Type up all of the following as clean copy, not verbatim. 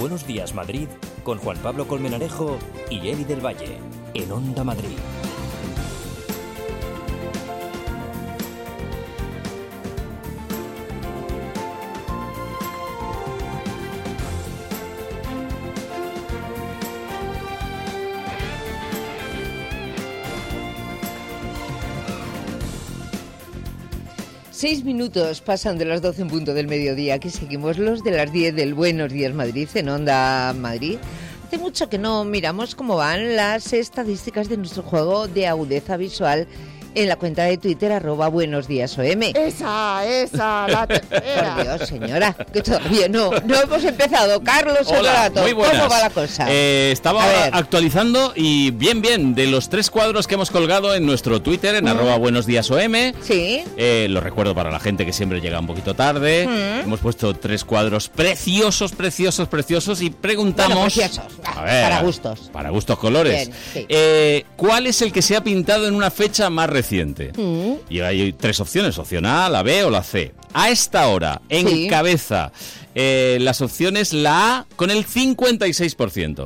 Buenos Días Madrid con Juan Pablo Colmenarejo y Eli del Valle en Onda Madrid. Seis minutos pasan de las 12 en punto del mediodía. Aquí seguimos los de las 10 del Buenos Días Madrid en Onda Madrid. Hace mucho que no miramos cómo van las estadísticas de nuestro juego de agudeza visual en la cuenta de Twitter @buenosdiasom. Esa, la tercera. Por Dios, señora, que todavía no hemos empezado. Carlos Honorato, muy buenas. ¿Cómo va la cosa? Estaba actualizando y bien, de los 3 cuadros que hemos colgado en nuestro Twitter, en @buenosdiasom. Sí. Lo recuerdo para la gente que siempre llega un poquito tarde. Hemos puesto 3 cuadros preciosos y preguntamos... Bueno, preciosos, a ver, para gustos. Para gustos colores. Bien, sí. ¿Cuál es el que se ha pintado en una fecha más reciente? Y hay 3 opciones, opción A, la B o la C. A esta hora, encabeza las opciones la A con el 56%.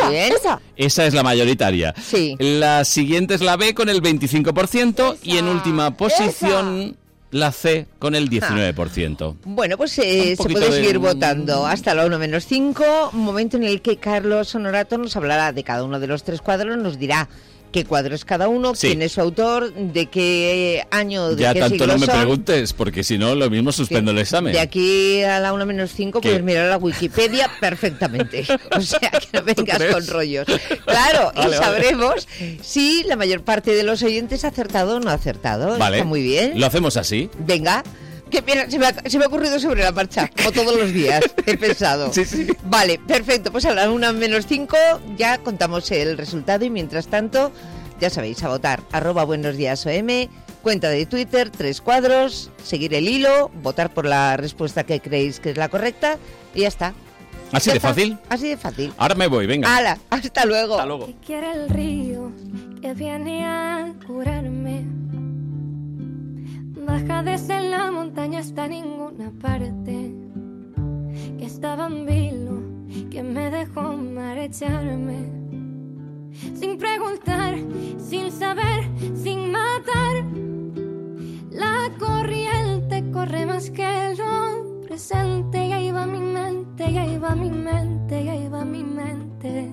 Esa es la mayoritaria. Sí. La siguiente es la B con el 25% y en última posición... la C con el 19%. Bueno, pues se puede seguir votando hasta la 1 menos 5, momento en el que Carlos Honorato nos hablará de cada uno de los 3 cuadros, nos dirá qué cuadro es cada uno, quién es su autor, de qué año, de ya qué tanto siglo no me son. preguntes, porque si no, lo mismo suspendo el examen. De aquí a la 1 menos 5 puedes mirar la Wikipedia perfectamente. O sea, que no vengas con rollos. Claro, vale, y sabremos si la mayor parte de los oyentes ha acertado o no ha acertado. Vale. Está muy bien. Lo hacemos así. Venga. Que mira, se me ha ocurrido sobre la marcha, como todos los días, he pensado. Sí. Vale, perfecto, pues a la 1 menos 5 ya contamos el resultado y mientras tanto, ya sabéis, a votar, @buenosdiasom, cuenta de Twitter, 3 cuadros, seguir el hilo, votar por la respuesta que creéis que es la correcta y ya está. ¿Así de fácil? Así de fácil. Ahora me voy, venga. ¡Hala! Hasta luego. Hasta luego. Que quiere el río que viene a curarme. Baja desde la montaña hasta ninguna parte. Que estaba en vilo, que me dejó marecharme. Sin preguntar, sin saber, sin matar. La corriente corre más que lo presente. Y ahí va mi mente, y ahí va mi mente, y ahí va mi mente.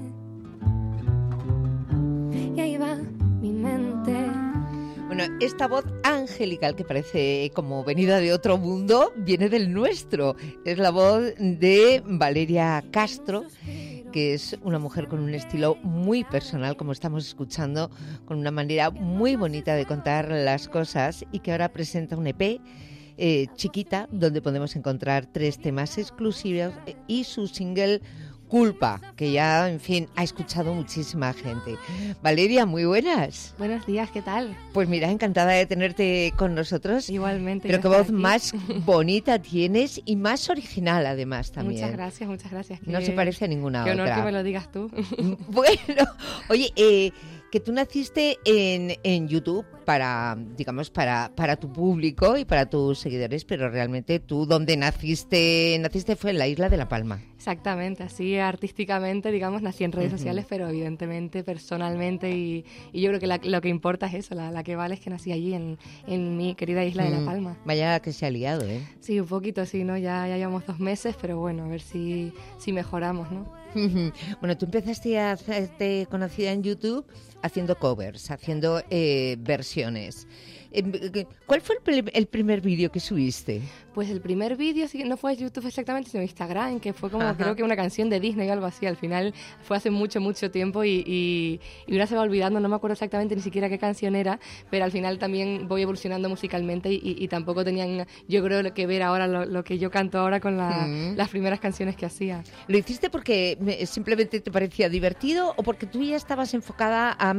Y ahí va mi mente. Bueno, esta voz angelical que parece como venida de otro mundo viene del nuestro. Es la voz de Valeria Castro, que es una mujer con un estilo muy personal, como estamos escuchando, con una manera muy bonita de contar las cosas y que ahora presenta un EP chiquita, donde podemos encontrar 3 temas exclusivos y su single Culpa, que ya, en fin, ha escuchado muchísima gente. Valeria, muy buenas. Buenos días, ¿qué tal? Pues mira, encantada de tenerte con nosotros. Igualmente. Pero qué voz más bonita tienes y más original, además, también. Muchas gracias. No se parece a ninguna otra. Qué honor que me lo digas tú. Bueno, oye, que tú naciste en YouTube para tu público y para tus seguidores, pero realmente tú donde naciste fue en la isla de La Palma. Exactamente, así artísticamente, digamos, nací en redes sociales, pero evidentemente, personalmente, y yo creo que lo que importa es eso, la que vale es que nací allí, en mi querida isla de La Palma. Vaya que se ha liado, ¿eh? Sí, un poquito, sí, ¿no? Ya llevamos 2 meses, pero bueno, a ver si mejoramos, ¿no? Bueno, tú empezaste a hacerte conocida en YouTube haciendo covers, haciendo versiones. ¿Cuál fue el primer vídeo que subiste? Pues el primer vídeo sí, no fue a YouTube exactamente, sino Instagram, que fue como creo que una canción de Disney o algo así. Al final fue hace mucho tiempo y una se va olvidando, no me acuerdo exactamente ni siquiera qué canción era, pero al final también voy evolucionando musicalmente y tampoco tenían, yo creo, que ver ahora lo que yo canto ahora con las primeras canciones que hacía. ¿Lo hiciste porque simplemente te parecía divertido o porque tú ya estabas enfocada a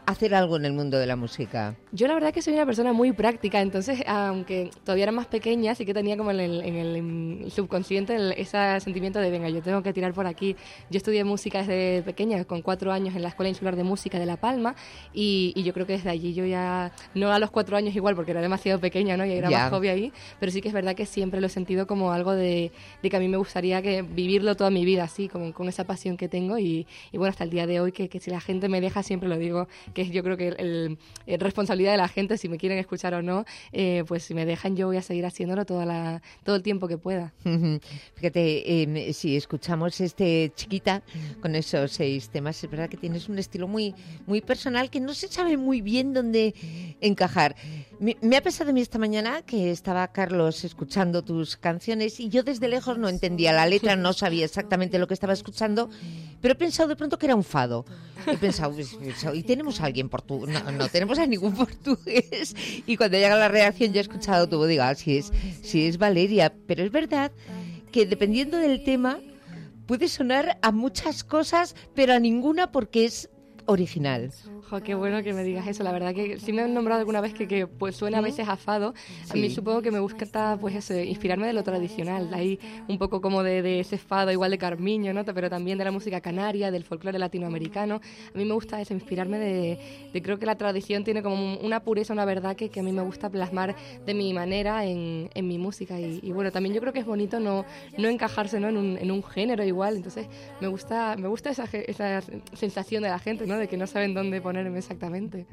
hacer algo en el mundo de la música? Yo la verdad que soy una persona muy práctica, entonces aunque todavía era más pequeña, sí que tenía como en el subconsciente ese sentimiento de venga, yo tengo que tirar por aquí. Yo estudié música desde pequeña, con 4 años en la Escuela Insular de Música de La Palma y yo creo que desde allí yo ya, no a los 4 años igual porque era demasiado pequeña, ¿no? Y era más hobby ahí, pero sí que es verdad que siempre lo he sentido como algo de que a mí me gustaría que vivirlo toda mi vida así, como con esa pasión que tengo y bueno, hasta el día de hoy que si la gente me deja, siempre lo digo, que es yo creo que el responsabilidad de la gente, si me quieren escuchar o no, pues si me dejan yo voy a seguir haciéndolo todo el tiempo que pueda. Fíjate, si escuchamos Chiquita con esos 6 temas, es verdad que tienes un estilo muy, muy personal que no se sabe muy bien dónde encajar. Me ha pasado a mí esta mañana que estaba Carlos escuchando tus canciones y yo desde lejos no entendía la letra, no sabía exactamente lo que estaba escuchando, pero he pensado de pronto que era un fado. He pensado, y tenemos a alguien portugués. No tenemos a ningún portugués. Y cuando llega la reacción, yo he escuchado tu voz, digo, sí es Valeria. Pero es verdad que dependiendo del tema, puede sonar a muchas cosas, pero a ninguna porque es original. Jo, qué bueno que me digas eso. La verdad que sí me han nombrado alguna vez que pues suena a veces a fado. A mí supongo que me gusta pues eso, inspirarme de lo tradicional. Ahí un poco como de ese fado igual de Carmiño, ¿no? Pero también de la música canaria, del folclore latinoamericano. A mí me gusta eso, inspirarme de creo que la tradición tiene como una pureza, una verdad que a mí me gusta plasmar de mi manera en mi música. Y bueno, también yo creo que es bonito no encajarse, ¿no? en un género igual. Entonces me gusta esa sensación de la gente, ¿no? De que no saben dónde ponerme exactamente.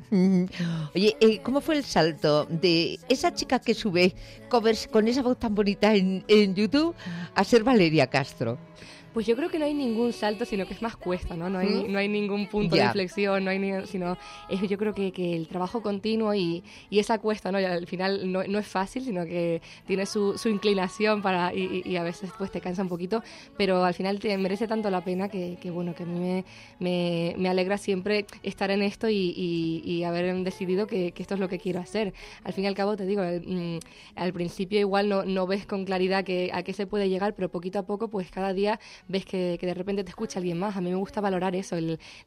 Oye, ¿cómo fue el salto de esa chica que sube covers con esa voz tan bonita en YouTube a ser Valeria Castro? Pues yo creo que no hay ningún salto, sino que es más cuesta, ¿no? No hay ningún punto de inflexión, sino yo creo que el trabajo continuo y esa cuesta, ¿no? Y al final no es fácil, sino que tiene su inclinación y a veces pues te cansa un poquito, pero al final te merece tanto la pena que bueno, que a mí me alegra siempre estar en esto y haber decidido que esto es lo que quiero hacer. Al fin y al cabo, te digo, al principio igual no ves con claridad a qué se puede llegar, pero poquito a poco, pues cada día ves que de repente te escucha alguien más. A mí me gusta valorar eso,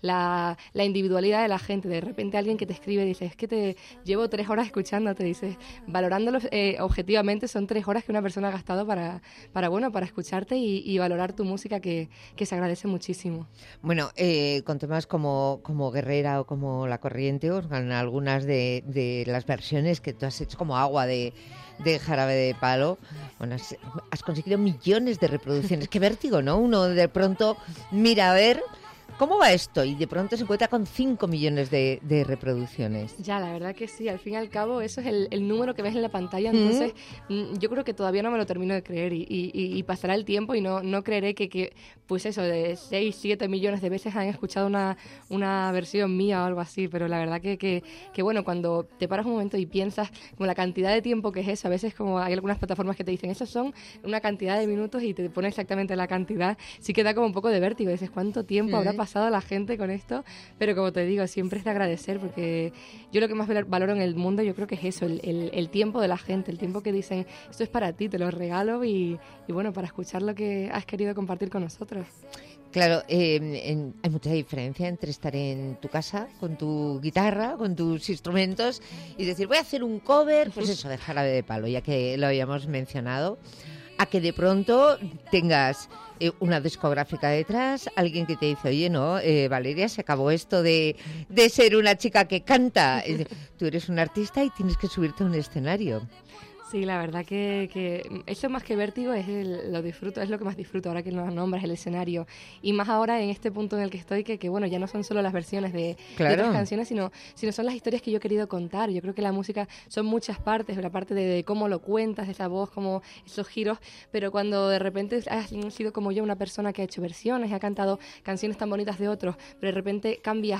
la individualidad de la gente. De repente alguien que te escribe y dice, es que te llevo 3 horas escuchándote, dices, valorándolo objetivamente son 3 horas que una persona ha gastado para escucharte y valorar tu música que se agradece muchísimo. Bueno, con temas como Guerrera o como La Corriente, o en algunas de las versiones que tú has hecho como Agua de Jarabe de Palo, bueno, has conseguido millones de reproducciones. Qué vértigo, ¿no? Uno de pronto mira a ver ¿cómo va esto? Y de pronto se encuentra con 5 millones de reproducciones. Ya, la verdad que sí. Al fin y al cabo, eso es el número que ves en la pantalla. Entonces, yo creo que todavía no me lo termino de creer. Y pasará el tiempo y no creeré que pues eso, de 6, 7 millones de veces han escuchado una versión mía o algo así. Pero la verdad que bueno, cuando te paras un momento y piensas como la cantidad de tiempo que es eso, a veces como hay algunas plataformas que te dicen, esos son una cantidad de minutos y te pone exactamente la cantidad, sí que da como un poco de vértigo. Dices, ¿cuánto tiempo habrá pasado la gente con esto? Pero como te digo, siempre es de agradecer, porque yo lo que más valoro en el mundo, yo creo que es eso, el tiempo de la gente, el tiempo que dicen, esto es para ti, te lo regalo y bueno, para escuchar lo que has querido compartir con nosotros. Claro, hay mucha diferencia entre estar en tu casa con tu guitarra, con tus instrumentos y decir, voy a hacer un cover, pues eso, de Jarabe de Palo, ya que lo habíamos mencionado, a que de pronto tengas una discográfica detrás, alguien que te dice, oye, no, Valeria, se acabó esto de ser una chica que canta. Tú eres un artista y tienes que subirte a un escenario. Sí, la verdad que eso más que vértigo lo disfruto, es lo que más disfruto ahora que lo nombras, el escenario. Y más ahora en este punto en el que estoy, que bueno, ya no son solo las versiones de otras canciones, sino son las historias que yo he querido contar. Yo creo que la música son muchas partes, la parte de cómo lo cuentas, de esa voz, como esos giros, pero cuando de repente has sido como yo una persona que ha hecho versiones, ha cantado canciones tan bonitas de otros, pero de repente cambias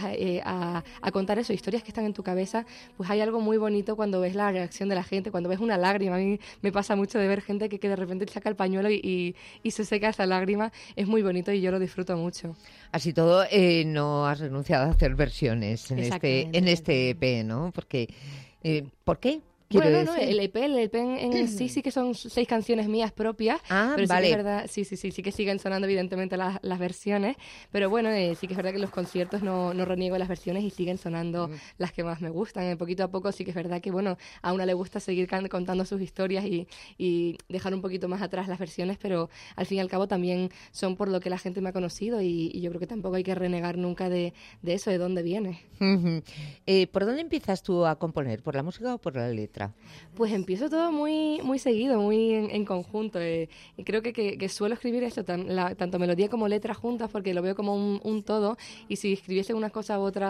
a contar eso, historias que están en tu cabeza, pues hay algo muy bonito cuando ves la reacción de la gente, cuando ves una lágrima. A mí me pasa mucho de ver gente que de repente saca el pañuelo y se seca esa lágrima. Es muy bonito y yo lo disfruto mucho. Así todo, no has renunciado a hacer versiones en este EP, ¿no? Porque, ¿por qué? quiero bueno, decir. el EP en sí que son 6 canciones mías propias, pero vale. sí que es verdad, sí que siguen sonando evidentemente las versiones, pero bueno, sí que es verdad que en los conciertos no reniego las versiones y siguen sonando las que más me gustan. Poquito a poco sí que es verdad que, bueno, a una le gusta seguir contando sus historias y dejar un poquito más atrás las versiones, pero al fin y al cabo también son por lo que la gente me ha conocido y yo creo que tampoco hay que renegar nunca de eso, de dónde viene. ¿Por dónde empiezas tú a componer? ¿Por la música o por la letra? Pues empiezo todo muy, muy seguido, muy en conjunto. Y creo que suelo escribir eso, tanto melodía como letra juntas, porque lo veo como un todo. Y si escribiese una cosa u otra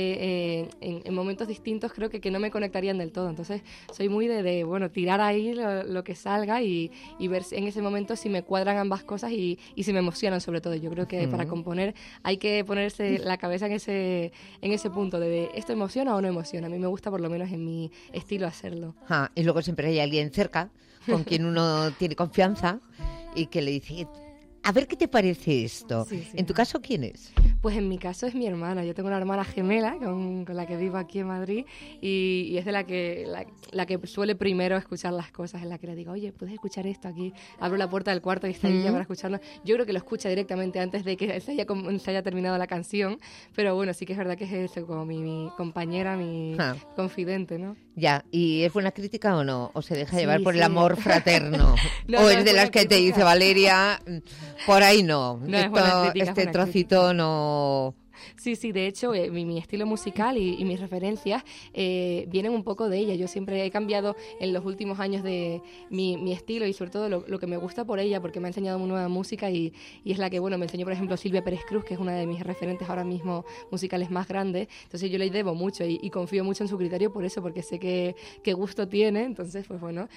en momentos distintos, creo que no me conectarían del todo. Entonces soy muy de tirar ahí lo que salga y ver en ese momento si me cuadran ambas cosas y si me emocionan sobre todo. Yo creo que para componer hay que ponerse la cabeza en ese punto de ¿esto emociona o no emociona? A mí me gusta, por lo menos en mi estilo, hacerlo. Y luego siempre hay alguien cerca con quien uno tiene confianza y que le dice, a ver qué te parece esto. Sí, sí. ¿En tu caso quién es? Pues en mi caso es mi hermana. Yo tengo una hermana gemela con la que vivo aquí en Madrid y es de la que suele primero escuchar las cosas, en la que le digo, oye, ¿puedes escuchar esto aquí? Abro la puerta del cuarto y está ella para escucharlo. Yo creo que lo escucha directamente antes de que se haya terminado la canción, pero bueno, sí que es verdad que es eso, como mi compañera, mi confidente, ¿no? Ya, ¿y es buena crítica o no? ¿O se deja Sí, llevar por el sí. amor fraterno? No, ¿O no, es es de las buena que te crítica. dice, Valeria, por ahí no? No, es buena crítica, es este buena trocito no... Sí, de hecho, mi estilo musical y mis referencias vienen un poco de ella. Yo siempre he cambiado en los últimos años de mi estilo y sobre todo lo que me gusta por ella, porque me ha enseñado nueva música y es la que, me enseñó, por ejemplo, Silvia Pérez Cruz, que es una de mis referentes ahora mismo musicales más grandes. Entonces yo le debo mucho y confío mucho en su criterio por eso, porque sé qué gusto tiene. Entonces, pues bueno,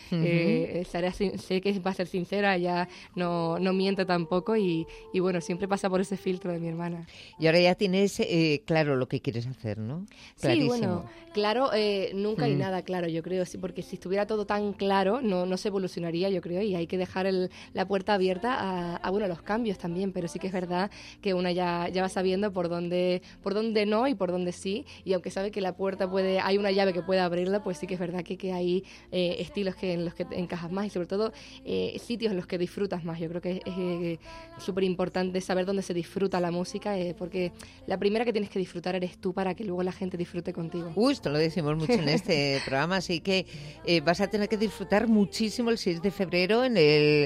sé que va a ser sincera, ella no miente tampoco y bueno, siempre pasa por ese filtro de mi hermana. Y ahora ya tienes claro lo que quieres hacer, ¿no? Clarísimo. Sí, bueno, claro, nunca hay nada claro, yo creo, sí, porque si estuviera todo tan claro, no se evolucionaría, yo creo, y hay que dejar la puerta abierta a los cambios también, pero sí que es verdad que una ya va sabiendo por dónde no y por dónde sí, y aunque sabe que la puerta hay una llave que puede abrirla, pues sí que es verdad que hay estilos en los que encajas más y sobre todo sitios en los que disfrutas más. Yo creo que es súper importante saber dónde se disfruta la música, porque la primera que tienes que disfrutar eres tú para que luego la gente disfrute contigo. Esto lo decimos mucho en este programa, así que vas a tener que disfrutar muchísimo el 6 de febrero en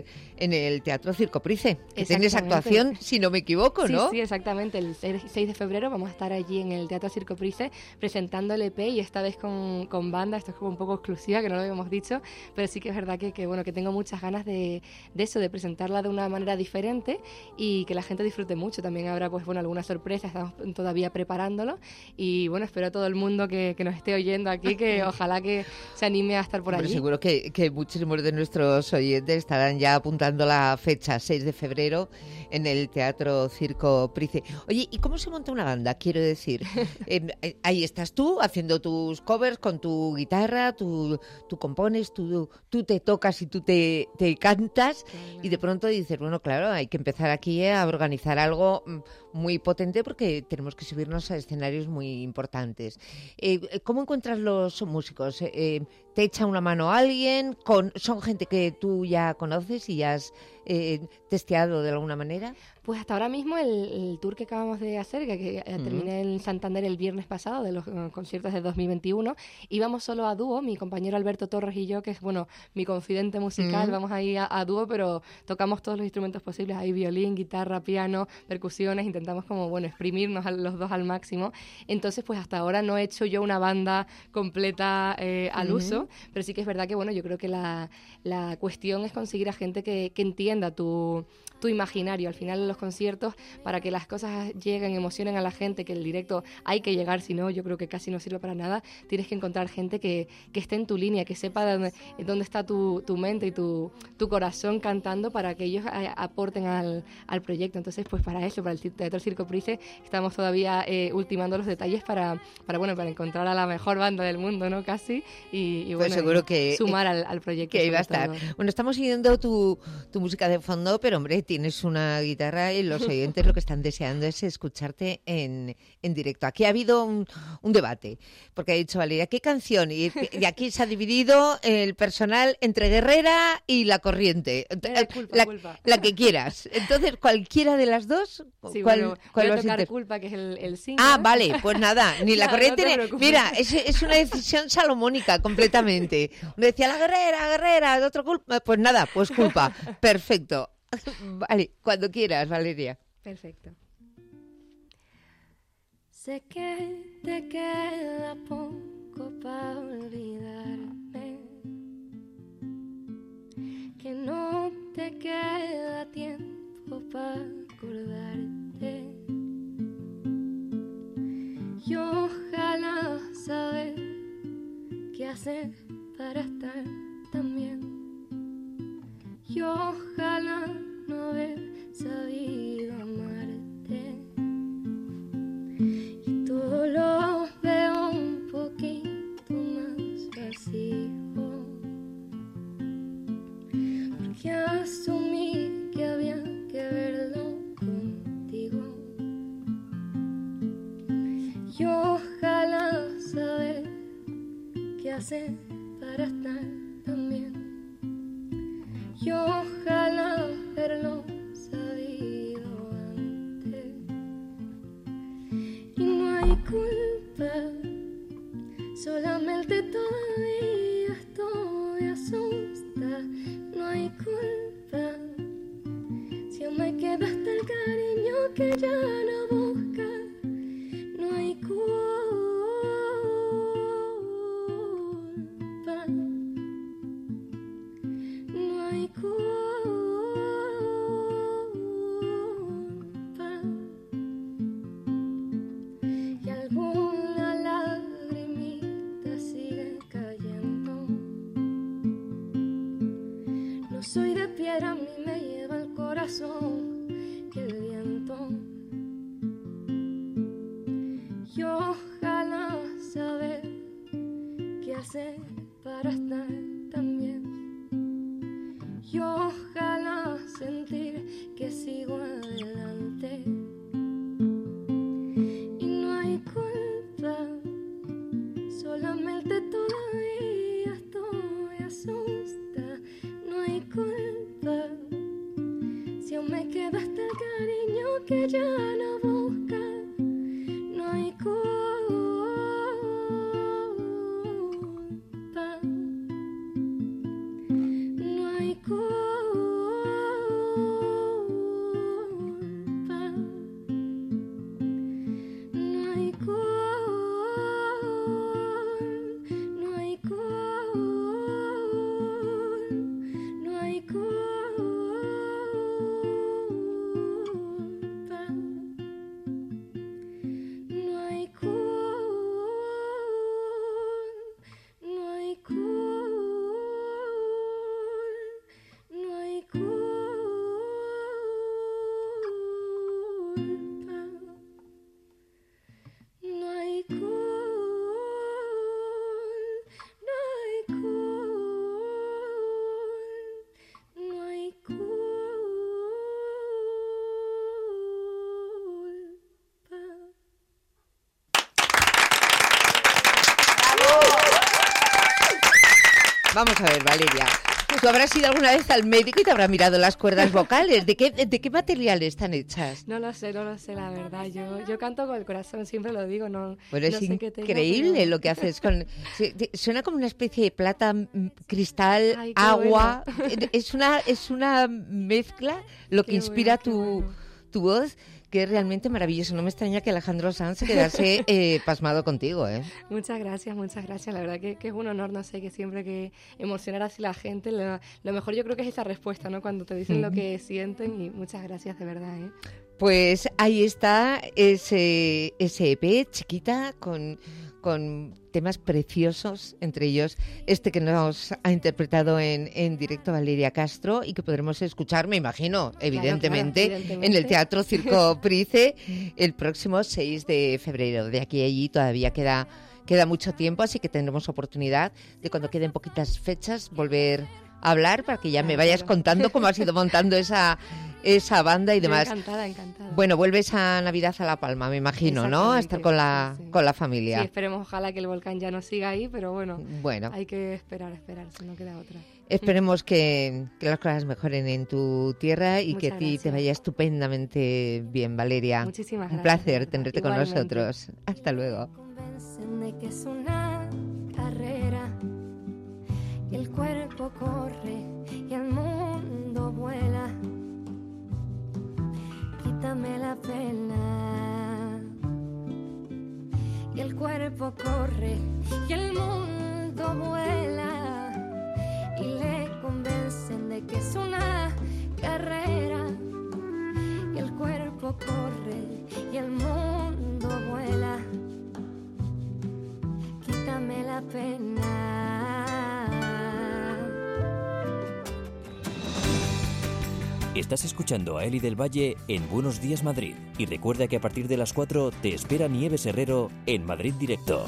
el Teatro Circo Price, que tienes actuación, si no me equivoco, ¿no? Sí, exactamente. El 6 de febrero vamos a estar allí en el Teatro Circo Price presentando el EP y esta vez con banda. Esto es como un poco exclusiva, que no lo habíamos dicho, pero sí que es verdad que tengo muchas ganas de eso, de presentarla de una manera diferente y que la gente disfrute mucho. También habrá alguna sorpresa, estamos todavía preparándolo y espero a todo el mundo que nos esté oyendo aquí, que ojalá que se anime a estar por allí. Seguro que muchísimos de nuestros oyentes estarán ya apuntando la fecha, 6 de febrero, en el Teatro Circo Price. Oye, ¿y cómo se monta una banda? Quiero decir, ahí estás tú haciendo tus covers con tu guitarra, tú compones, tú te tocas y tú te cantas, claro. Y de pronto dices, bueno, claro, hay que empezar aquí a organizar algo muy potente porque tenemos que subirnos a escenarios muy importantes. ¿Cómo encuentras los músicos? ¿Te echa una mano alguien? ¿Son gente que tú ya conoces y ya has testeado de alguna manera? Pues hasta ahora mismo el tour que acabamos de hacer, que terminé en Santander el viernes pasado, de los conciertos de 2021, íbamos solo a dúo, mi compañero Alberto Torres y yo, que es mi confidente musical, vamos ahí a dúo, pero tocamos todos los instrumentos posibles, hay violín, guitarra, piano, percusiones, intentamos exprimirnos los dos al máximo. Entonces, pues hasta ahora no he hecho yo una banda completa al uso, pero sí que es verdad que, yo creo que la cuestión es conseguir a gente que entienda tu imaginario. Al final en los conciertos, para que las cosas lleguen, emocionen a la gente, que el directo hay que llegar, si no, yo creo que casi no sirve para nada, tienes que encontrar gente que esté en tu línea, que sepa dónde está tu mente y tu corazón cantando para que ellos aporten al proyecto. Entonces, pues para eso, para el Teatro Circo Price, estamos todavía ultimando los detalles para encontrar a la mejor banda del mundo, ¿no? Casi, y pues seguro que sumar al proyecto. Que iba a estar. Bueno, estamos siguiendo tu música de fondo, pero hombre, tienes una guitarra y los oyentes lo que están deseando es escucharte en directo. Aquí ha habido un debate, porque ha dicho Valeria, ¿qué canción? Y aquí se ha dividido el personal entre Guerrera y La Corriente. La que quieras. Entonces, cualquiera de las dos, sí, ¿cuál voy a tocar Culpa, que es el single. Ah, vale, pues nada, ni La Corriente no mira, es una decisión salomónica completamente. Uno decía la Guerrera, el otro Culpa, pues nada, pues Culpa. Perfecto. Vale, cuando quieras, Valeria. Perfecto. Sé que te queda poco para olvidarme, que no te queda tiempo para acordarte. Y ojalá saber qué hacer para estar tan bien. Y ojalá no haber sabido amarte. Y todo lo veo un poquito más vacío, porque asumí que había que verlo contigo. Y ojalá saber qué hacer para estar tan bien. Y ojalá haberlo sabido antes. Y no hay culpa, solamente todavía estoy asusta. No hay culpa, si aún me queda hasta el cariño que ya no busca. No hay culpa, no hay culpa. Y alguna lagrimita sigue cayendo. No soy de piedra, a mí me lleva el corazón que el viento. Y ojalá saber qué hacer para estar tan bien. Y ojalá sentir que sigo adelante. Y no hay culpa, solamente todavía estoy asusta. No hay culpa, si aún me queda hasta el cariño que ya no busca. No hay culpa, no hay culpa, no hay culpa, no hay culpa, no hay culpa. No hay Vamos a ver, Valeria. ¿Tú habrás ido alguna vez al médico y te habrá mirado las cuerdas vocales? ¿De qué material están hechas? No lo sé, la verdad. Yo canto con el corazón, siempre lo digo. No, Bueno, no es sé qué tengo, increíble pero... lo que haces. Suena como una especie de plata, cristal, Ay, qué agua. bueno. Es una mezcla, lo que Qué inspira bueno, tu voz, que es realmente maravilloso. No me extraña que Alejandro Sanz se quedase pasmado contigo, ¿eh? Muchas gracias. La verdad que es un honor, no sé, que siempre que emocionar así la gente, lo mejor yo creo que es esa respuesta, ¿no? Cuando te dicen lo que sienten, y muchas gracias de verdad, ¿eh? Pues ahí está ese EP, Chiquita, con temas preciosos, entre ellos este que nos ha interpretado en directo Valeria Castro y que podremos escuchar, me imagino, evidentemente, en el Teatro Circo Price el próximo 6 de febrero. De aquí a allí todavía queda mucho tiempo, así que tendremos oportunidad de, cuando queden poquitas fechas, volver a hablar para que ya me vayas contando cómo has ido montando esa banda y demás. Yo encantada. Bueno, vuelves a Navidad a La Palma, me imagino, ¿no? A estar con la familia. Sí, esperemos, ojalá que el volcán ya no siga ahí, pero bueno, hay que esperar, si no queda otra. Esperemos que las cosas mejoren en tu tierra y que a ti te vaya estupendamente bien, Valeria. Muchísimas gracias. Un placer tenerte con nosotros. Hasta luego. De que es una carrera, y el cuerpo corre y el mundo vuela. Quítame la pena, y el cuerpo corre y el mundo vuela, y le convencen de que es una carrera, y el cuerpo corre y el mundo vuela. Quítame la pena. Estás escuchando a Eli del Valle en Buenos Días Madrid. Y recuerda que a partir de las 4 te espera Nieves Herrero en Madrid Directo.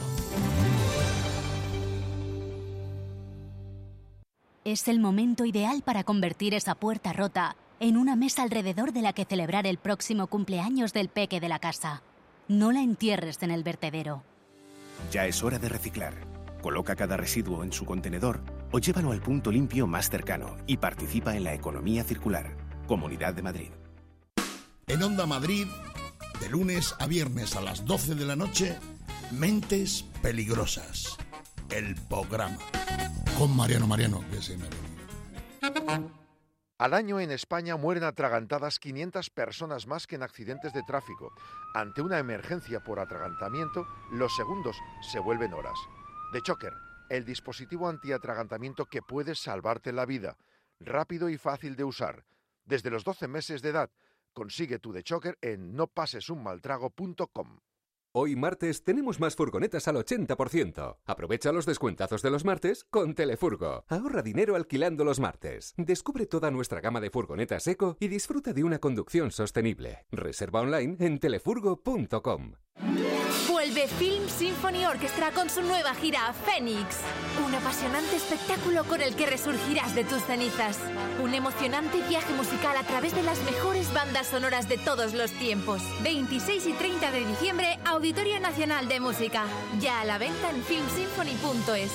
Es el momento ideal para convertir esa puerta rota en una mesa alrededor de la que celebrar el próximo cumpleaños del peque de la casa. No la entierres en el vertedero. Ya es hora de reciclar. Coloca cada residuo en su contenedor o llévalo al punto limpio más cercano y participa en la economía circular. Comunidad de Madrid. En Onda Madrid, de lunes a viernes a las 12 de la noche, Mentes Peligrosas. El programa. Con Mariano, que se me olvida. Al año en España mueren atragantadas 500 personas más que en accidentes de tráfico. Ante una emergencia por atragantamiento, los segundos se vuelven horas. The Choker, el dispositivo antiatragantamiento que puede salvarte la vida. Rápido y fácil de usar. Desde los 12 meses de edad, consigue tu The Choker en nopasesunmaltrago.com. Hoy martes tenemos más furgonetas al 80%. Aprovecha los descuentazos de los martes con Telefurgo. Ahorra dinero alquilando los martes. Descubre toda nuestra gama de furgonetas eco y disfruta de una conducción sostenible. Reserva online en telefurgo.com. Vuelve Film Symphony Orchestra con su nueva gira Fénix. Un apasionante espectáculo con el que resurgirás de tus cenizas. Un emocionante viaje musical a través de las mejores bandas sonoras de todos los tiempos. 26 y 30 de diciembre, Auditorio Nacional de Música. Ya a la venta en filmsymphony.es.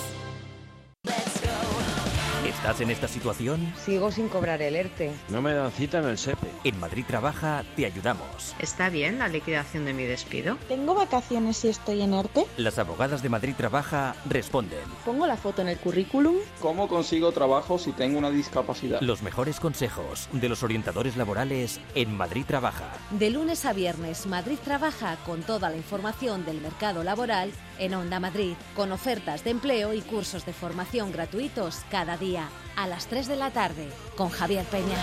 ¿Estás en esta situación? Sigo sin cobrar el ERTE. No me dan cita en el SEPE. En Madrid Trabaja te ayudamos. ¿Está bien la liquidación de mi despido? ¿Tengo vacaciones si estoy en ERTE? Las abogadas de Madrid Trabaja responden. ¿Pongo la foto en el currículum? ¿Cómo consigo trabajo si tengo una discapacidad? Los mejores consejos de los orientadores laborales en Madrid Trabaja. De lunes a viernes, Madrid Trabaja con toda la información del mercado laboral en Onda Madrid, con ofertas de empleo y cursos de formación gratuitos cada día, a las 3 de la tarde, con Javier Peña.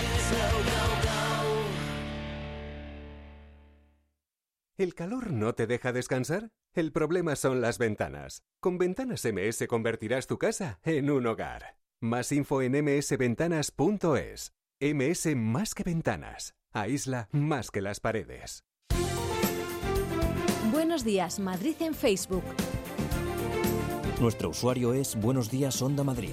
¿El calor no te deja descansar? El problema son las ventanas. Con Ventanas MS convertirás tu casa en un hogar. Más info en msventanas.es. MS más que ventanas. Aísla más que las paredes. Buenos días, Madrid en Facebook. Nuestro usuario es Buenos Días Onda Madrid.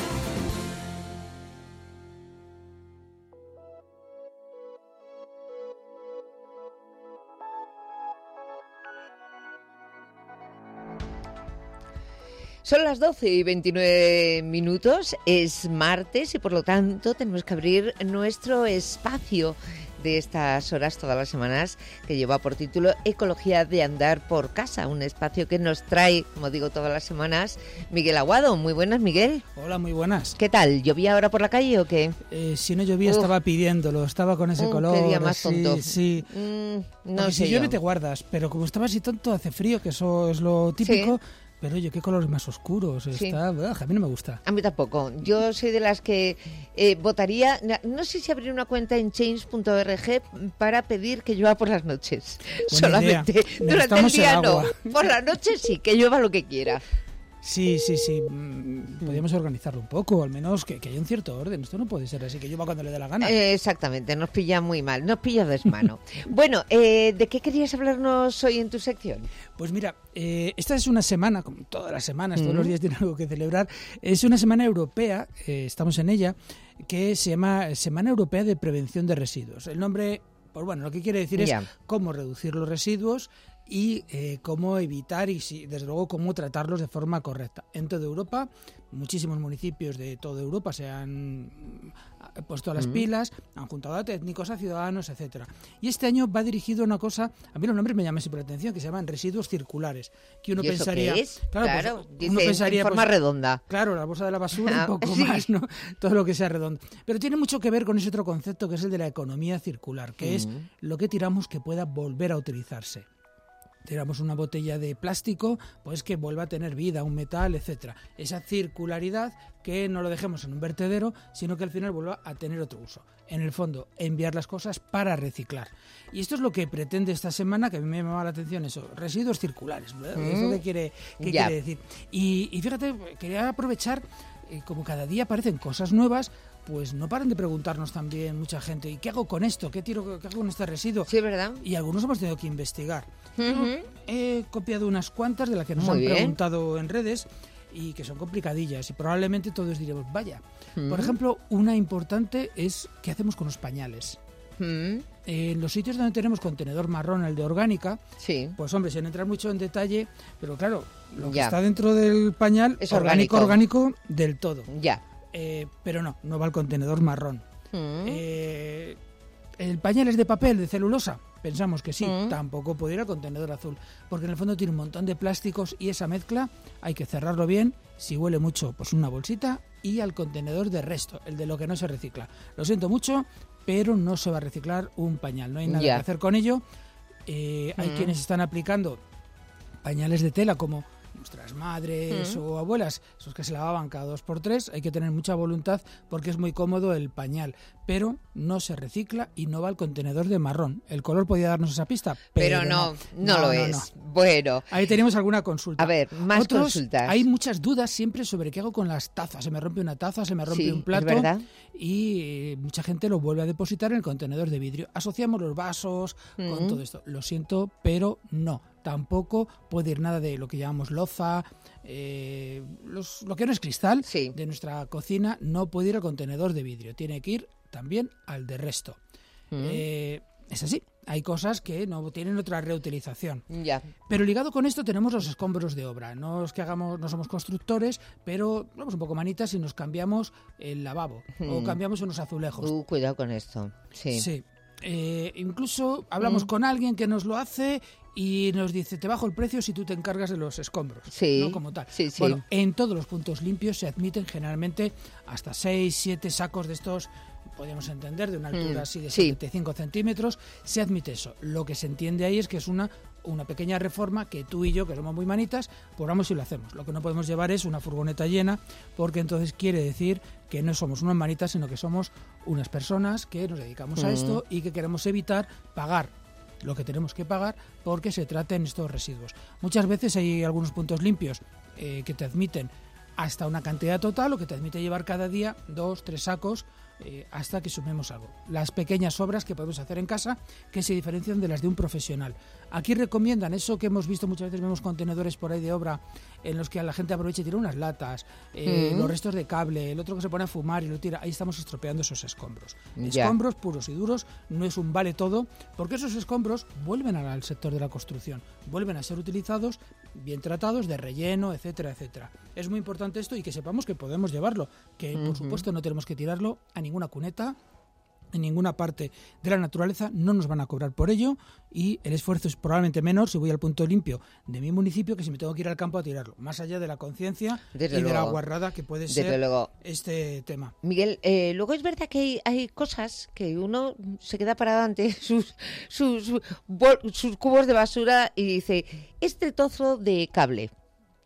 Son las 12 y 29 minutos, es martes y por lo tanto tenemos que abrir nuestro espacio de estas horas todas las semanas que lleva por título Ecología de andar por casa, un espacio que nos trae, como digo, todas las semanas Miguel Aguado. Muy buenas, Miguel. Hola, muy buenas. ¿Qué tal? ¿Llovía ahora por la calle o qué? Si no llovía estaba pidiéndolo, estaba con ese color. Qué día más tonto. Sí. No sé si llueve yo. te guardas, pero como estaba así tonto, hace frío, que eso es lo típico. ¿Sí? Pero oye, qué colores más oscuros. Sí. A mí no me gusta. A mí tampoco. Yo soy de las que votaría, no sé si abrir una cuenta en change.org para pedir que llueva por las noches. Buena solamente. idea. Durante el Necesitamos día el agua. no. Por la noche sí, que llueva lo que quiera. Sí. Podríamos organizarlo un poco, al menos que haya un cierto orden. Esto no puede ser así, que llueva cuando le dé la gana. Exactamente, nos pilla muy mal, nos pilla desmano. Bueno, ¿de qué querías hablarnos hoy en tu sección? Pues mira, esta es una semana, como todas las semanas, todos los días tienen algo que celebrar. Es una semana europea, estamos en ella, que se llama Semana Europea de Prevención de Residuos. El nombre, pues bueno, lo que quiere decir es cómo reducir los residuos y cómo evitar y, desde luego, cómo tratarlos de forma correcta. En toda Europa, muchísimos municipios de toda Europa se han puesto a las pilas, han juntado a técnicos, a ciudadanos, etcétera. Y este año va dirigido a una cosa, a mí los nombres me llaman siempre la atención, que se llaman residuos circulares. Que uno ¿Y eso pensaría, qué es? Claro, pues, dice, uno pensaría, en forma redonda. Claro, la bolsa de la basura, un poco más, ¿no? Todo lo que sea redondo. Pero tiene mucho que ver con ese otro concepto que es el de la economía circular, que es lo que tiramos que pueda volver a utilizarse. Tiramos una botella de plástico, pues que vuelva a tener vida, un metal, etcétera. Esa circularidad, que no lo dejemos en un vertedero, sino que al final vuelva a tener otro uso. En el fondo, enviar las cosas para reciclar. Y esto es lo que pretende esta semana, que a mí me llama la atención eso, residuos circulares. ¿Eso qué quiere decir? Y fíjate, quería aprovechar, como cada día aparecen cosas nuevas, pues no paran de preguntarnos también mucha gente, ¿y qué hago con esto? ¿Qué hago con este residuo? Sí, ¿verdad? Y algunos hemos tenido que investigar. He copiado unas cuantas de las que nos han preguntado en redes y que son complicadillas y probablemente todos diremos, vaya. Por ejemplo, una importante es ¿qué hacemos con los pañales? En los sitios donde tenemos contenedor marrón, el de orgánica, pues hombre, sin entrar mucho en detalle, pero claro, lo que está dentro del pañal es orgánico del todo. Pero no va al contenedor marrón. ¿El pañal es de papel, de celulosa? Pensamos que sí, tampoco puede ir al contenedor azul, porque en el fondo tiene un montón de plásticos y esa mezcla hay que cerrarlo bien. Si huele mucho, pues una bolsita y al contenedor de resto, el de lo que no se recicla. Lo siento mucho, pero no se va a reciclar un pañal, no hay nada que hacer con ello. Hay quienes están aplicando pañales de tela como nuestras madres o abuelas, esos que se lavaban cada 2x3, hay que tener mucha voluntad porque es muy cómodo el pañal, pero no se recicla y no va al contenedor de marrón. El color podía darnos esa pista, pero no lo es. Bueno. Ahí tenemos alguna consulta. A ver, más consultas. Hay muchas dudas siempre sobre qué hago con las tazas. Se me rompe una taza, se me rompe un plato. Es verdad. Y mucha gente lo vuelve a depositar en el contenedor de vidrio. Asociamos los vasos con todo esto. Lo siento, pero no. Tampoco puede ir nada de lo que llamamos loza, lo que no es cristal de nuestra cocina, no puede ir al contenedor de vidrio, tiene que ir también al de resto. Es así, hay cosas que no tienen otra reutilización. Pero ligado con esto tenemos los escombros de obra. No es que no somos constructores, pero somos un poco manitas y nos cambiamos el lavabo o cambiamos unos azulejos. Cuidado con esto. Sí. Incluso hablamos con alguien que nos lo hace y nos dice, te bajo el precio si tú te encargas de los escombros, ¿no? Como tal. Bueno, en todos los puntos limpios se admiten generalmente hasta 6, 7 sacos de estos, podríamos entender, de una altura así de 75 centímetros, se admite eso. Lo que se entiende ahí es que es una pequeña reforma que tú y yo, que somos muy manitas, pues vamos y lo hacemos. Lo que no podemos llevar es una furgoneta llena, porque entonces quiere decir que no somos unas manitas, sino que somos unas personas que nos dedicamos a esto y que queremos evitar pagar lo que tenemos que pagar porque se traten estos residuos. Muchas veces hay algunos puntos limpios que te admiten hasta una cantidad total o que te admite llevar cada día 2, 3 sacos hasta que sumemos algo. Las pequeñas obras que podemos hacer en casa que se diferencian de las de un profesional. Aquí recomiendan eso que hemos visto muchas veces, vemos contenedores por ahí de obra en los que la gente aprovecha y tira unas latas, los restos de cable, el otro que se pone a fumar y lo tira. Ahí estamos estropeando esos escombros. Escombros puros y duros, no es un vale todo, porque esos escombros vuelven al sector de la construcción, vuelven a ser utilizados, bien tratados, de relleno, etcétera, etcétera. Es muy importante esto y que sepamos que podemos llevarlo, que por supuesto no tenemos que tirarlo a ninguna cuneta, en ninguna parte de la naturaleza, no nos van a cobrar por ello y el esfuerzo es probablemente menor si voy al punto limpio de mi municipio que si me tengo que ir al campo a tirarlo, más allá de la conciencia de la guarrada que puede ser este tema. Miguel, luego es verdad que hay cosas que uno se queda parado ante sus cubos de basura y dice, este trozo de cable,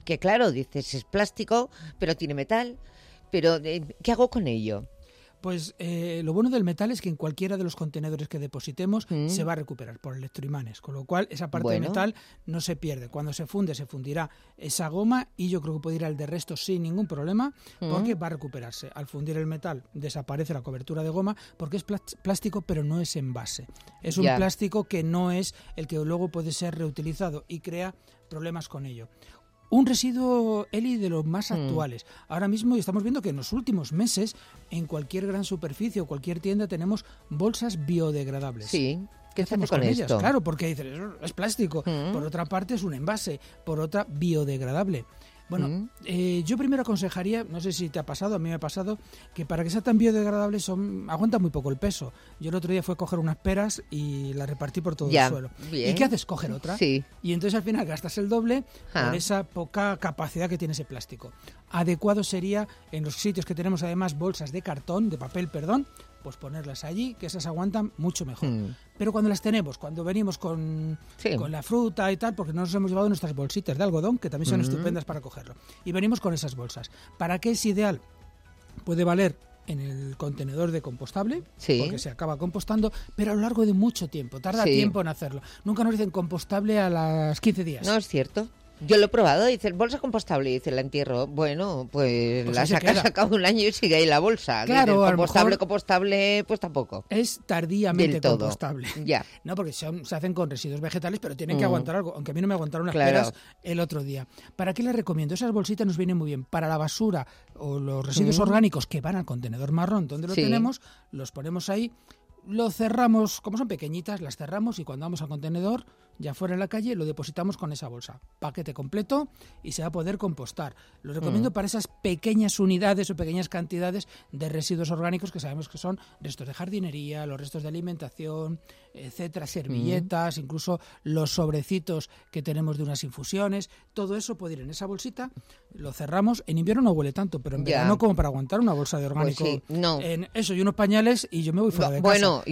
que claro, dices, es plástico, pero tiene metal, pero ¿qué hago con ello? Pues lo bueno del metal es que en cualquiera de los contenedores que depositemos se va a recuperar por electroimanes, con lo cual esa parte de metal no se pierde. Cuando se funde, se fundirá esa goma y yo creo que puede ir al de resto sin ningún problema porque va a recuperarse. Al fundir el metal desaparece la cobertura de goma porque es plástico pero no es envase. Es un plástico que no es el que luego puede ser reutilizado y crea problemas con ello. Un residuo, Eli, de los más actuales. Ahora mismo estamos viendo que en los últimos meses, en cualquier gran superficie o cualquier tienda, tenemos bolsas biodegradables. Sí. ¿Qué hacemos con ellas? Claro, porque dices, es plástico. Por otra parte, es un envase. Por otra, biodegradable. Bueno, yo primero aconsejaría, no sé si te ha pasado, a mí me ha pasado, que para que sea tan biodegradables aguantan muy poco el peso. Yo el otro día fui a coger unas peras y las repartí por todo el suelo. Bien. ¿Y qué haces? Coger otra. Sí. Y entonces al final gastas el doble por esa poca capacidad que tiene ese plástico. Adecuado sería, en los sitios que tenemos además bolsas de cartón, de papel, perdón, pues ponerlas allí, que esas aguantan mucho mejor. Pero cuando las tenemos, cuando venimos con la fruta y tal, porque no nos hemos llevado nuestras bolsitas de algodón, que también son estupendas para cogerlo, y venimos con esas bolsas. ¿Para qué es ideal? Puede valer en el contenedor de compostable, porque se acaba compostando, pero a lo largo de mucho tiempo, tarda tiempo en hacerlo. Nunca nos dicen compostable a las 15 días. No, es cierto. Yo lo he probado, dice, bolsa compostable, dice, la entierro. Bueno, pues la sacas a cabo un año y sigue ahí la bolsa. Claro, dice, compostable, pues tampoco. Es tardíamente compostable. Ya. No, porque se hacen con residuos vegetales, pero tienen que aguantar algo, aunque a mí no me aguantaron unas peras el otro día. ¿Para qué les recomiendo? Esas bolsitas nos vienen muy bien. Para la basura o los residuos orgánicos que van al contenedor marrón, donde lo tenemos, los ponemos ahí. Lo cerramos, como son pequeñitas, las cerramos y cuando vamos al contenedor, ya fuera en la calle, lo depositamos con esa bolsa. Paquete completo y se va a poder compostar. Lo recomiendo para esas pequeñas unidades o pequeñas cantidades de residuos orgánicos que sabemos que son restos de jardinería, los restos de alimentación, etcétera, servilletas, incluso los sobrecitos que tenemos de unas infusiones. Todo eso puede ir en esa bolsita, lo cerramos. En invierno no huele tanto, pero en verano como para aguantar una bolsa de orgánico. Pues no. En eso y unos pañales y yo me voy fuera de casa. Bueno,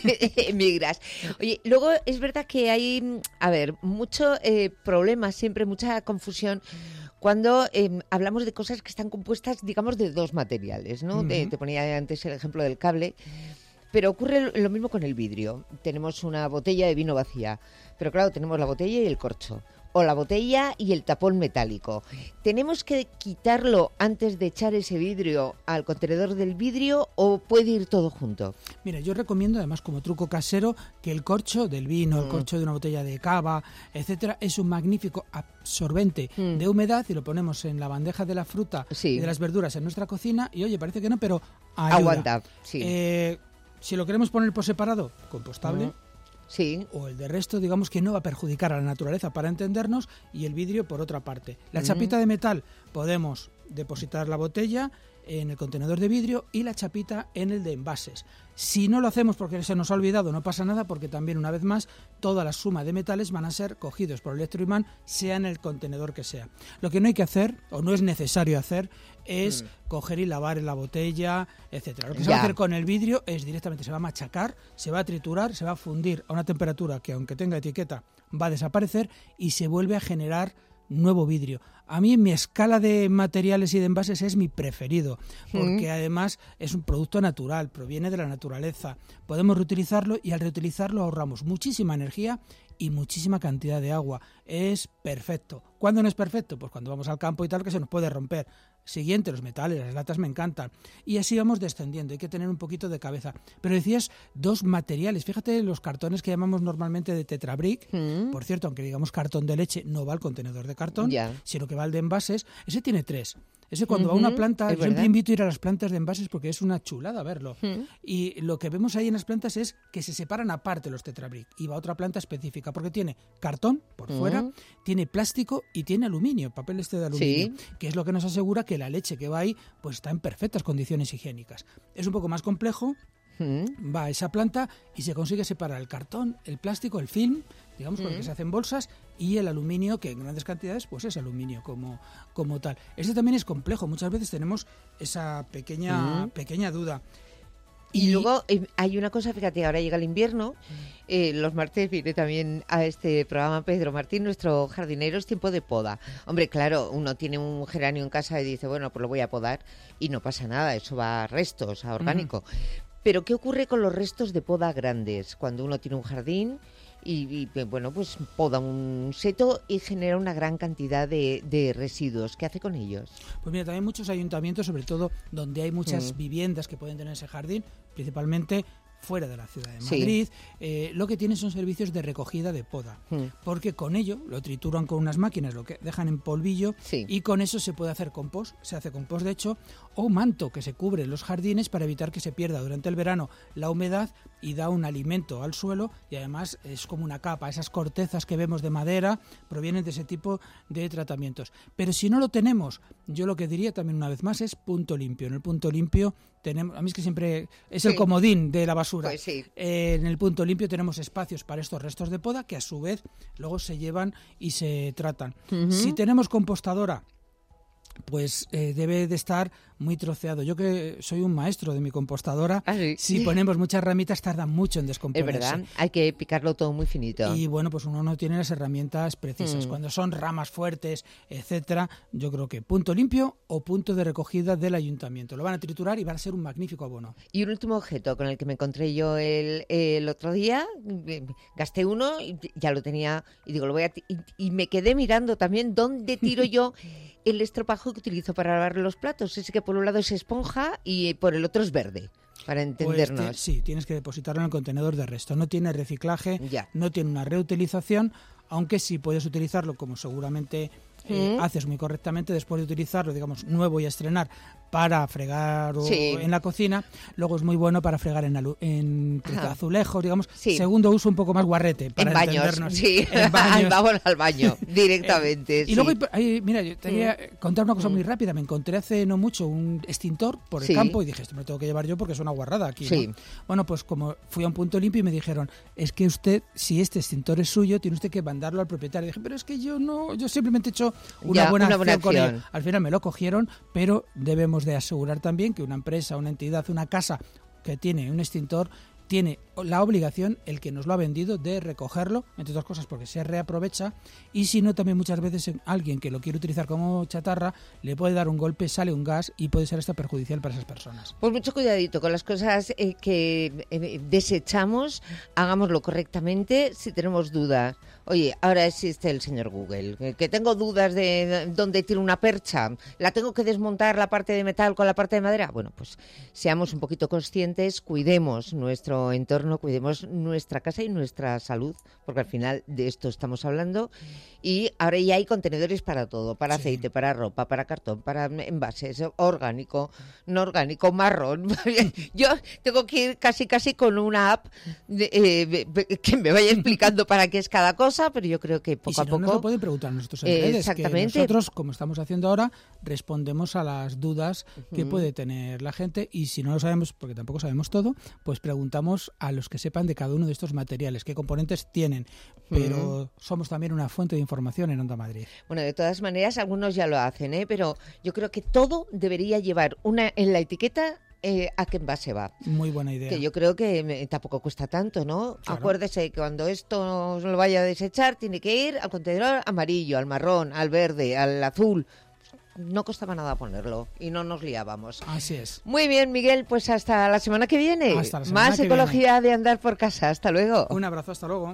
emigras. Oye, luego es verdad que hay, mucho problema, siempre mucha confusión cuando hablamos de cosas que están compuestas, digamos, de dos materiales, ¿no? Te ponía antes el ejemplo del cable, pero ocurre lo mismo con el vidrio. Tenemos una botella de vino vacía, pero claro, tenemos la botella y el corcho. O la botella y el tapón metálico. ¿Tenemos que quitarlo antes de echar ese vidrio al contenedor del vidrio o puede ir todo junto? Mira, yo recomiendo además como truco casero que el corcho del vino, el corcho de una botella de cava, etcétera, es un magnífico absorbente de humedad y lo ponemos en la bandeja de la fruta y de las verduras en nuestra cocina y oye, parece que no, pero ayuda. Aguanta, si lo queremos poner por separado, compostable. O el de resto, digamos que no va a perjudicar a la naturaleza para entendernos y el vidrio por otra parte. La chapita de metal podemos depositar la botella en el contenedor de vidrio y la chapita en el de envases. Si no lo hacemos porque se nos ha olvidado, no pasa nada porque también una vez más toda la suma de metales van a ser cogidos por el electroimán, sea en el contenedor que sea. Lo que no hay que hacer o no es necesario hacer es coger y lavar en la botella, etcétera. Lo que se va a hacer con el vidrio es directamente se va a machacar, se va a triturar, se va a fundir a una temperatura que aunque tenga etiqueta va a desaparecer y se vuelve a generar nuevo vidrio. A mí en mi escala de materiales y de envases es mi preferido, porque además es un producto natural, proviene de la naturaleza. Podemos reutilizarlo y al reutilizarlo ahorramos muchísima energía y muchísima cantidad de agua. Es perfecto. ¿Cuándo no es perfecto? Pues cuando vamos al campo y tal, que se nos puede romper. Siguiente, los metales, las latas me encantan. Y así vamos descendiendo, hay que tener un poquito de cabeza. Pero decías dos materiales. Fíjate los cartones que llamamos normalmente de Tetra Brick. Por cierto, aunque digamos cartón de leche, no va al contenedor de cartón, sino que va al de envases. Ese tiene tres. Ese cuando va a una planta, yo siempre invito a ir a las plantas de envases porque es una chulada verlo. Y lo que vemos ahí en las plantas es que se separan aparte los Tetra Brick y va a otra planta específica porque tiene cartón por fuera, tiene plástico y tiene aluminio, papel de aluminio, que es lo que nos asegura que la leche que va ahí pues está en perfectas condiciones higiénicas. Es un poco más complejo. Va a esa planta y se consigue separar el cartón, el plástico, el film, digamos, con el que se hacen bolsas, y el aluminio, que en grandes cantidades pues es aluminio como tal. Este también es complejo, muchas veces tenemos esa pequeña duda. Y luego hay una cosa, fíjate, ahora llega el invierno, los martes viene también a este programa Pedro Martín, nuestro jardinero, es tiempo de poda. Hombre, claro, uno tiene un geranio en casa y dice, bueno, pues lo voy a podar y no pasa nada, eso va a restos, a orgánico. Pero ¿qué ocurre con los restos de poda grandes? Cuando uno tiene un jardín y bueno, pues poda un seto y genera una gran cantidad de residuos. ¿Qué hace con ellos? Pues mira, también muchos ayuntamientos, sobre todo donde hay muchas viviendas que pueden tener ese jardín, principalmente fuera de la ciudad de Madrid, lo que tienen son servicios de recogida de poda, porque con ello lo trituran con unas máquinas, lo que dejan en polvillo, y con eso se puede hacer compost, se hace compost de hecho, o manto que se cubre en los jardines para evitar que se pierda durante el verano la humedad y da un alimento al suelo, y además es como una capa, esas cortezas que vemos de madera provienen de ese tipo de tratamientos. Pero si no lo tenemos, yo lo que diría también una vez más es punto limpio. En el punto limpio tenemos, a mí es que siempre es el comodín de la basura. Pues en el punto limpio tenemos espacios para estos restos de poda que a su vez luego se llevan y se tratan. Si tenemos compostadora, pues debe de estar muy troceado. Yo que soy un maestro de mi compostadora, si ponemos muchas ramitas tarda mucho en descomponerse. Es verdad, hay que picarlo todo muy finito. Y bueno, pues uno no tiene las herramientas precisas. Cuando son ramas fuertes, etcétera, yo creo que punto limpio o punto de recogida del ayuntamiento. Lo van a triturar y van a ser un magnífico abono. Y un último objeto con el que me encontré yo el otro día, gasté uno, y ya lo tenía, y digo, lo voy a y me quedé mirando también dónde tiro yo el estropajo que utilizo para lavar los platos. Ese que por un lado es esponja y por el otro es verde, para entendernos. Pues sí, tienes que depositarlo en el contenedor de resto. No tiene reciclaje, no tiene una reutilización, aunque sí puedes utilizarlo, como seguramente haces muy correctamente, después de utilizarlo, digamos, nuevo y a estrenar, para fregar en la cocina. Luego es muy bueno para fregar en azulejos, digamos, segundo uso un poco más guarrete, para entendernos. En baños. Vamos al baño directamente. Y luego, mira, yo te voy a contar una cosa muy rápida. Me encontré hace no mucho un extintor por el campo y dije, esto me lo tengo que llevar yo porque es una guarrada aquí, ¿no? Bueno, pues como fui a un punto limpio y me dijeron, es que usted, si este extintor es suyo, tiene usted que mandarlo al propietario. Y dije, pero es que yo no, yo simplemente he hecho una buena acción con él. Al final me lo cogieron, pero debemos de asegurar también que una empresa, una entidad, una casa que tiene un extintor tiene la obligación, el que nos lo ha vendido, de recogerlo, entre otras cosas porque se reaprovecha, y si no, también muchas veces alguien que lo quiere utilizar como chatarra le puede dar un golpe, sale un gas y puede ser hasta perjudicial para esas personas. Pues mucho cuidadito con las cosas que desechamos, hagámoslo correctamente. Si tenemos dudas, oye, ahora existe el señor Google, que tengo dudas de dónde tiene una percha, la tengo que desmontar la parte de metal con la parte de madera. Bueno, pues seamos un poquito conscientes, cuidemos nuestro entorno, cuidemos nuestra casa y nuestra salud, porque al final de esto estamos hablando. Y ahora ya hay contenedores para todo, para aceite, para ropa, para cartón, para envases, orgánico, no orgánico, marrón. Yo tengo que ir casi con una app que me vaya explicando para qué es cada cosa, pero yo creo que poco a poco... Nos lo pueden preguntar nosotros en redes, exactamente. Que nosotros, como estamos haciendo ahora, respondemos a las dudas que puede tener la gente, y si no lo sabemos, porque tampoco sabemos todo, pues preguntamos a los que sepan de cada uno de estos materiales, qué componentes tienen, pero somos también una fuente de información en Onda Madrid. Bueno, de todas maneras, algunos ya lo hacen, pero yo creo que todo debería llevar en la etiqueta a qué envase va. Muy buena idea. Que yo creo que tampoco cuesta tanto, ¿no? Claro. Acuérdese que cuando esto lo vaya a desechar, tiene que ir al contenedor amarillo, al marrón, al verde, al azul. No costaba nada ponerlo y no nos liábamos. Así es. Muy bien, Miguel, pues hasta la semana que viene. Hasta la semana Más que ecología viene. De andar por casa. Hasta luego. Un abrazo, hasta luego.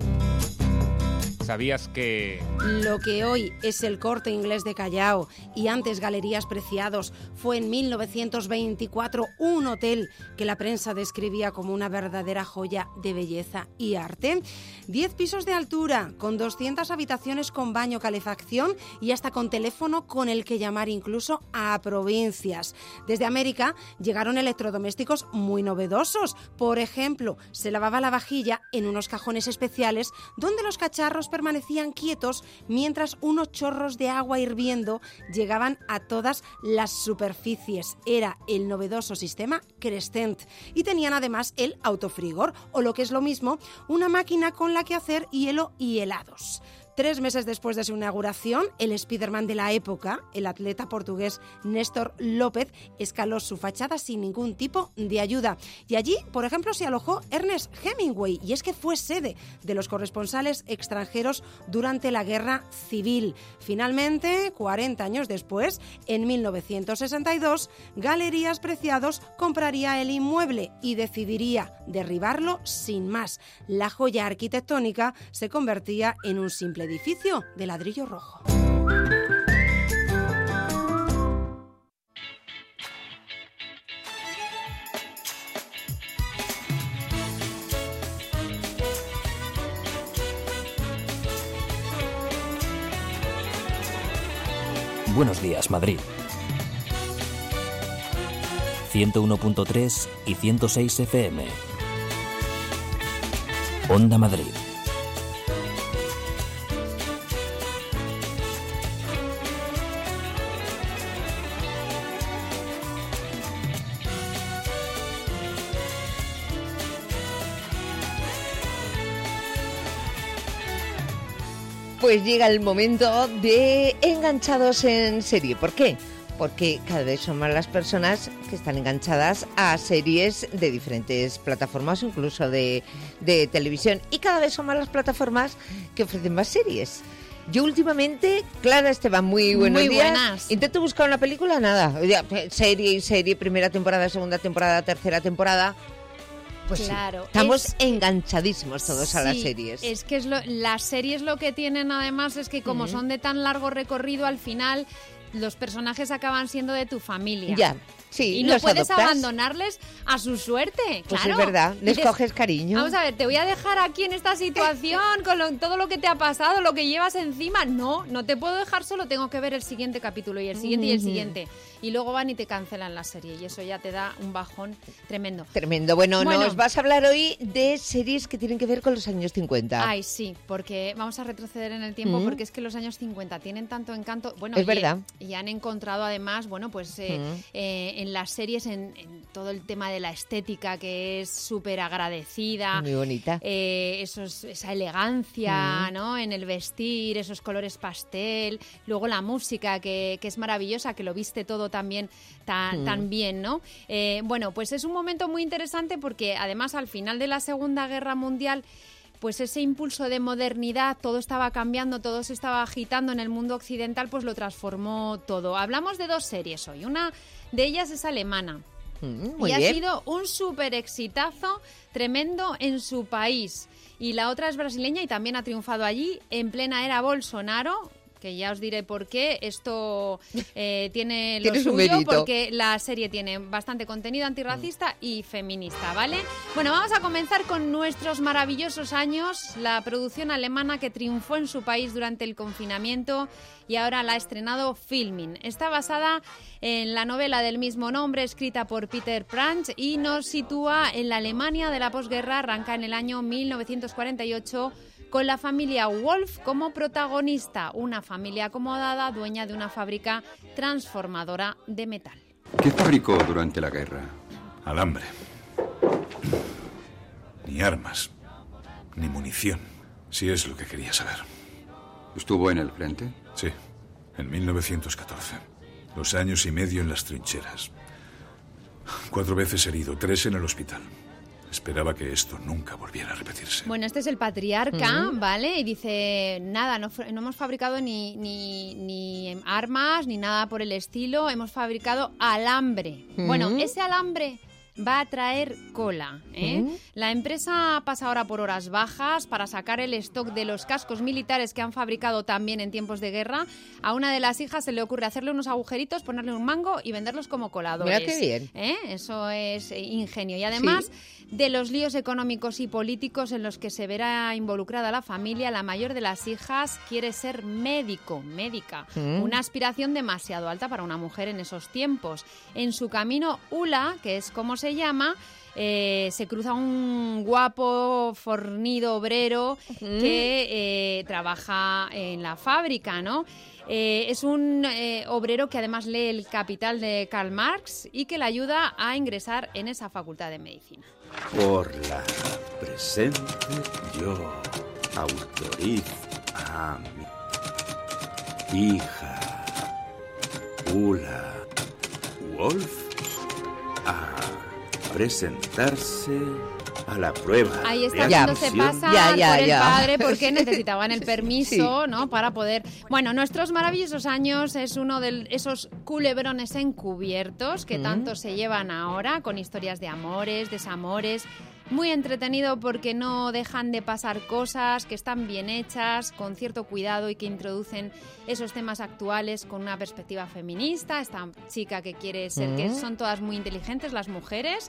¿Sabías que...? Lo que hoy es el Corte Inglés de Callao y antes Galerías Preciados fue en 1924 un hotel que la prensa describía como una verdadera joya de belleza y arte. 10 pisos de altura, con 200 habitaciones con baño, calefacción y hasta con teléfono con el que llamar incluso a provincias. Desde América llegaron electrodomésticos muy novedosos. Por ejemplo, se lavaba la vajilla en unos cajones especiales donde los cacharros permanecían quietos mientras unos chorros de agua hirviendo llegaban a todas las superficies. Era el novedoso sistema Crescent y tenían además el autofrigor, o lo que es lo mismo, una máquina con la que hacer hielo y helados. 3 meses después de su inauguración, el Spiderman de la época, el atleta portugués Néstor López, escaló su fachada sin ningún tipo de ayuda. Y allí, por ejemplo, se alojó Ernest Hemingway, y es que fue sede de los corresponsales extranjeros durante la Guerra Civil. Finalmente, 40 años después, en 1962, Galerías Preciados compraría el inmueble y decidiría derribarlo sin más. La joya arquitectónica se convertía en un simple edificio de ladrillo rojo. Buenos días, Madrid. 101.3 y 106 FM. Onda Madrid. Pues llega el momento de Enganchados en Serie. ¿Por qué? Porque cada vez son más las personas que están enganchadas a series de diferentes plataformas, incluso de televisión. Y cada vez son más las plataformas que ofrecen más series. Yo últimamente, Clara Esteban, muy buenos días. Buenas. Intento buscar una película, nada. Serie, primera temporada, segunda temporada, tercera temporada. Pues claro, sí, estamos enganchadísimos todos a las series. Es que las series lo que tienen además es que como son de tan largo recorrido, al final los personajes acaban siendo de tu familia. Ya, sí. Y no puedes abandonarles a su suerte. Pues claro. Es verdad, les coges cariño. Vamos a ver, te voy a dejar aquí en esta situación con todo lo que te ha pasado, lo que llevas encima. No te puedo dejar solo, tengo que ver el siguiente capítulo y el siguiente y el siguiente. Y luego van y te cancelan la serie y eso ya te da un bajón tremendo. Tremendo. Bueno, nos vas a hablar hoy de series que tienen que ver con los años 50. Ay, sí, porque vamos a retroceder en el tiempo porque es que los años 50 tienen tanto encanto. Bueno, es verdad. Y han encontrado además, bueno, pues en las series, en todo el tema de la estética que es súper agradecida. Muy bonita. Esa elegancia, ¿no? En el vestir, esos colores pastel. Luego la música que es maravillosa, que lo viste todo también tan bien, ¿no? Bueno, pues es un momento muy interesante porque además al final de la Segunda Guerra Mundial, pues ese impulso de modernidad, todo estaba cambiando, todo se estaba agitando en el mundo occidental, pues lo transformó todo. Hablamos de 2 series hoy, una de ellas es alemana. Muy y bien. Ha sido un súper exitazo tremendo en su país. Y la otra es brasileña y también ha triunfado allí en plena era Bolsonaro, que ya os diré por qué. Esto tiene lo suyo, porque la serie tiene bastante contenido antirracista y feminista, ¿vale? Bueno, vamos a comenzar con nuestros maravillosos años. La producción alemana que triunfó en su país durante el confinamiento y ahora la ha estrenado Filmin. Está basada en la novela del mismo nombre, escrita por Peter Pranch, y nos sitúa en la Alemania de la posguerra. Arranca en el año 1948 con la familia Wolf como protagonista, una familia acomodada, dueña de una fábrica transformadora de metal. ¿Qué fabricó durante la guerra? Alambre. Ni armas, ni munición, si es lo que quería saber. ¿Estuvo en el frente? Sí, en 1914. 2 años y medio en las trincheras. 4 veces herido, 3 en el hospital. Esperaba que esto nunca volviera a repetirse. Bueno, este es el patriarca, ¿vale? Y dice, nada, no hemos fabricado ni armas, ni nada por el estilo. Hemos fabricado alambre. Bueno, ese alambre va a traer cola, ¿eh? La empresa pasa ahora por horas bajas para sacar el stock de los cascos militares que han fabricado también en tiempos de guerra. A una de las hijas se le ocurre hacerle unos agujeritos, ponerle un mango y venderlos como coladores. Mira qué bien. Eso es ingenio. Y además de los líos económicos y políticos en los que se verá involucrada la familia, la mayor de las hijas quiere ser médica. Una aspiración demasiado alta para una mujer en esos tiempos. En su camino, Ula, que es como se llama, se cruza un guapo, fornido obrero que trabaja en la fábrica, ¿no? Es un obrero que además lee El Capital de Karl Marx y que le ayuda a ingresar en esa facultad de medicina. Por la presente yo autorizo a mi hija Ulla Wolf a presentarse a la prueba. Ahí está de haciéndose admisión. pasar por el padre porque necesitaban el permiso, ¿no? Para poder... Bueno, Nuestros maravillosos años es uno de esos culebrones encubiertos que tanto se llevan ahora, con historias de amores, desamores. Muy entretenido porque no dejan de pasar cosas, que están bien hechas, con cierto cuidado y que introducen esos temas actuales con una perspectiva feminista. Esta chica que quiere ser, que son todas muy inteligentes las mujeres,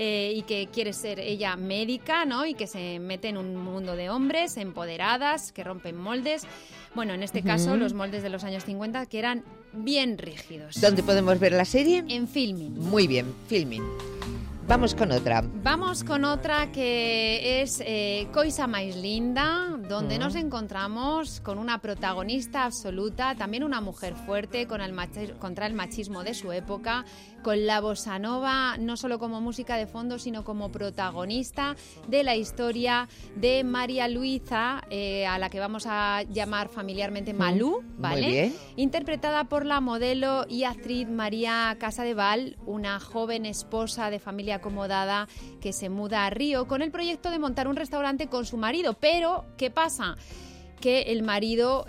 y que quiere ser ella médica, ¿no? Y que se mete en un mundo de hombres empoderadas, que rompen moldes. Bueno, en este caso, los moldes de los años 50, que eran bien rígidos. ¿Dónde podemos ver la serie? En Filmin. Muy bien, Filmin. Vamos con otra. Vamos con otra que es Coisa Mais Linda, donde nos encontramos con una protagonista absoluta, también una mujer fuerte contra el machismo de su época, con la bossa nova, no solo como música de fondo, sino como protagonista de la historia de María Luisa, a la que vamos a llamar familiarmente Malú, ¿vale? Muy bien. Interpretada por la modelo y actriz María Casadeval, una joven esposa de familia acomodada que se muda a Río con el proyecto de montar un restaurante con su marido. Pero, ¿qué pasa? Que el marido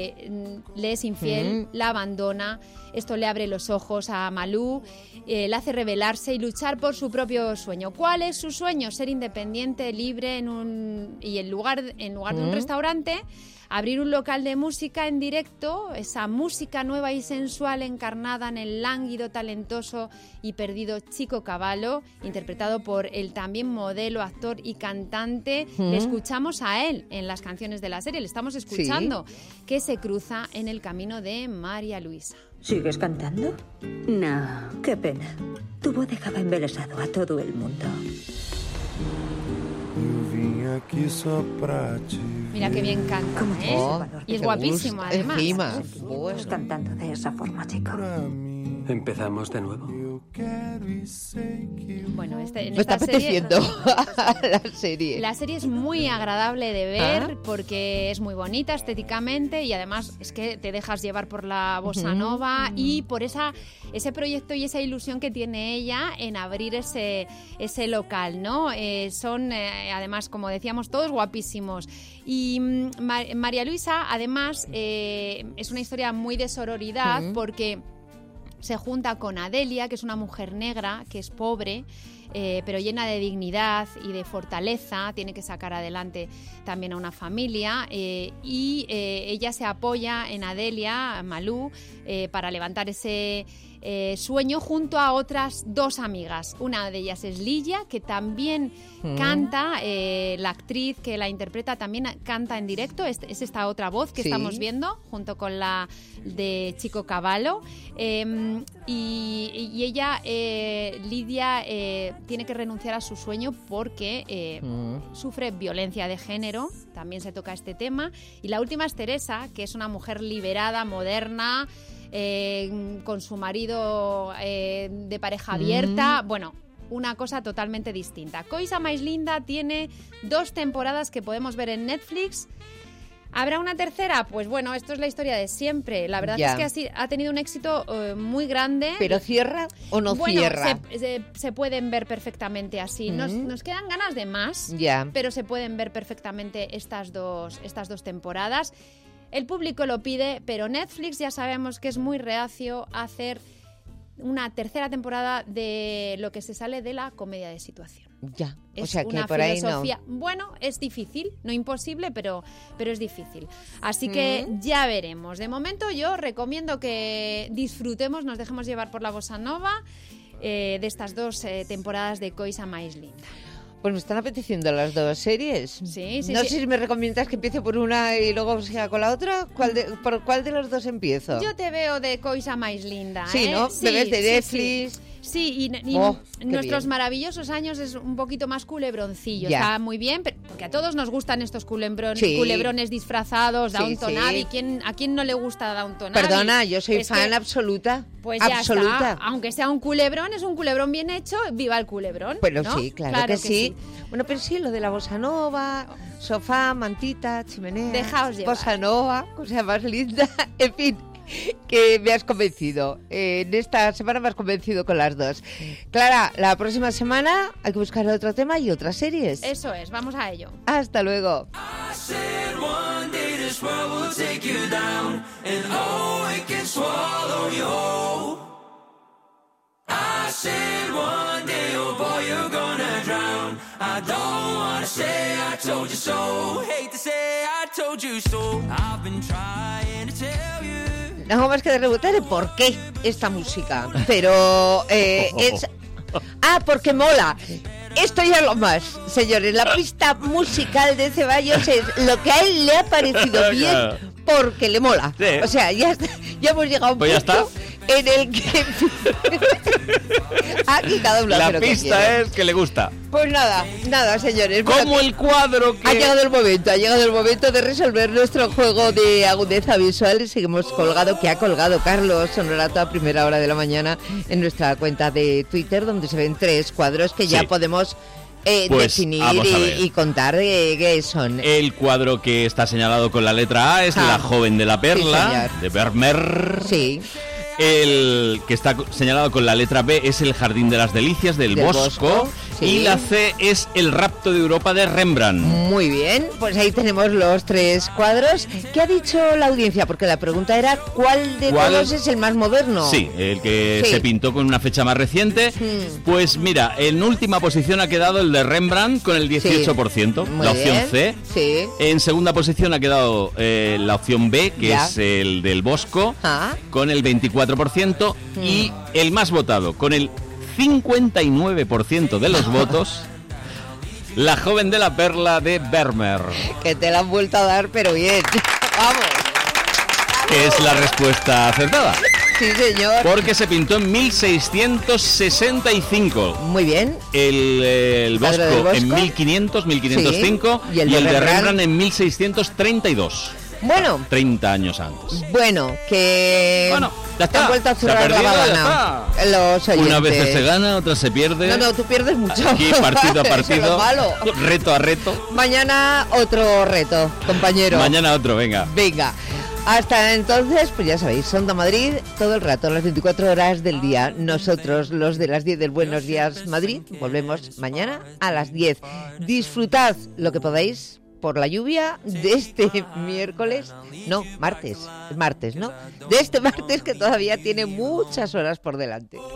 le es infiel, la abandona. Esto le abre los ojos a Malú, le hace rebelarse y luchar por su propio sueño. ¿Cuál es su sueño? Ser independiente, libre, en lugar de un restaurante, abrir un local de música en directo, esa música nueva y sensual encarnada en el lánguido, talentoso y perdido Chico Cavallo, interpretado por el también modelo, actor y cantante. Le escuchamos a él en las canciones de la serie, le estamos escuchando, que se cruza en el camino de María Luisa. ¿Sigues cantando? No, qué pena. Tu voz dejaba embelesado a todo el mundo. Mira qué bien canta, y es guapísimo, además. Estás cantando de esa forma, chico. ¿Empezamos de nuevo? Bueno, me está apeteciendo la serie. La serie es muy agradable de ver porque es muy bonita estéticamente y además es que te dejas llevar por la bossa nova y por ese proyecto y esa ilusión que tiene ella en abrir ese local, ¿no? Son, además, como decíamos, todos guapísimos. Y María Luisa, además, es una historia muy de sororidad porque se junta con Adelia, que es una mujer negra, que es pobre, pero llena de dignidad y de fortaleza, tiene que sacar adelante también a una familia, y ella se apoya en Adelia, Malú, para levantar ese sueño junto a otras dos amigas. Una de ellas es Lidia, que también canta, la actriz que la interpreta también canta en directo, es esta otra voz que estamos viendo, junto con la de Chico Cavallo, y ella, Lidia, tiene que renunciar a su sueño porque sufre violencia de género, también se toca este tema, y la última es Teresa, que es una mujer liberada, moderna, con su marido de pareja abierta, bueno, una cosa totalmente distinta. Coisa Mais Linda tiene 2 temporadas que podemos ver en Netflix. ¿Habrá una tercera? Pues bueno, esto es la historia de siempre. La verdad es que ha tenido un éxito muy grande. ¿Pero cierra o no cierra? Se pueden ver perfectamente así. Nos quedan ganas de más, pero se pueden ver perfectamente estas dos temporadas. El público lo pide, pero Netflix ya sabemos que es muy reacio a hacer una tercera temporada de lo que se sale de la comedia de situación. O sea que por ahí no. Bueno, es difícil, no imposible, pero es difícil. Así que ya veremos. De momento yo recomiendo que disfrutemos, nos dejemos llevar por la bossa nova de estas 2 temporadas de Coisa Mais Linda. Pues me están apeteciendo las 2 series. Sí. No sé si me recomiendas que empiece por una y luego siga con la otra. ¿Por cuál de los 2 empiezo? Yo te veo de Coisa Mais Linda. Sí, ¿no? Me ves de Netflix. Sí, y nuestros maravillosos años es un poquito más culebroncillo. Ya. Está muy bien, porque a todos nos gustan estos culebrones disfrazados, Downton Abbey. ¿A quién no le gusta Downton Abbey? Perdona, yo soy fan absoluta. Pues absoluta. ya está. Aunque sea un culebrón, es un culebrón bien hecho, viva el culebrón. Bueno, ¿no? sí, claro que sí. Bueno, pero sí, lo de la bossa nova, sofá, mantita, chimenea, dejaos llevar. Bossa nova, cosa más linda, en fin, que me has convencido. En esta semana me has convencido con las dos. Clara, la próxima semana hay que buscar otro tema y otras series. Eso es, vamos a ello. Hasta luego. I said one day, oh boy, you're gonna drown. I don't wanna say I told you so. Hate to say I told you so. I've been trying to tell you. No hago más que de rebotar por qué esta música. Pero es... Ah, porque mola. Esto ya es lo más, señores. La pista musical de Ceballos es lo que a él le ha parecido bien porque le mola. Sí. O sea, ya hemos llegado a un punto en el que aquí cada uno la hace lo que pista quiere. es que le gusta. Pues nada, señores. Como el cuadro que... Ha llegado el momento de resolver nuestro juego de agudeza visual. Seguimos colgado, que ha colgado Carlos Honorato a primera hora de la mañana en nuestra cuenta de Twitter, donde se ven 3 cuadros que ya podemos definir y contar qué son. El cuadro que está señalado con la letra A es La joven de la perla, de Vermeer. Sí. El que está señalado con la letra B es El jardín de las delicias, del Bosco. Sí. Y la C es El rapto de Europa, de Rembrandt. Muy bien, pues ahí tenemos los 3 cuadros. ¿Qué ha dicho la audiencia? Porque la pregunta era ¿cuál de todos es el más moderno? Sí, el que se pintó con una fecha más reciente. Pues mira, en última posición ha quedado el de Rembrandt con el 18%, la opción C. Sí. En segunda posición ha quedado la opción B, que es el del Bosco, con el 24%. Y el más votado, con el 59% de los votos, La joven de la perla, de Vermeer. Que te la han vuelto a dar, pero bien. Vamos. Que es la respuesta acertada. Sí, señor. Porque se pintó en 1665. Muy bien. El Bosco en 1505 y el de Rembrandt en 1632. Bueno. 30 años antes. Bueno, que... ya está. Han vuelto a cerrar la badana. Los oyentes. Una vez se gana, otra se pierde. No, tú pierdes mucho. Aquí partido a partido. Eso es malo. Reto a reto. Mañana otro reto, compañero. Mañana otro, venga. Venga. Hasta entonces, pues ya sabéis, Onda Madrid todo el rato, las 24 horas del día. Nosotros, los de las 10 del Buenos Días Madrid, volvemos mañana a las 10. Disfrutad lo que podáis por la lluvia de este martes, ¿no? De este martes que todavía tiene muchas horas por delante.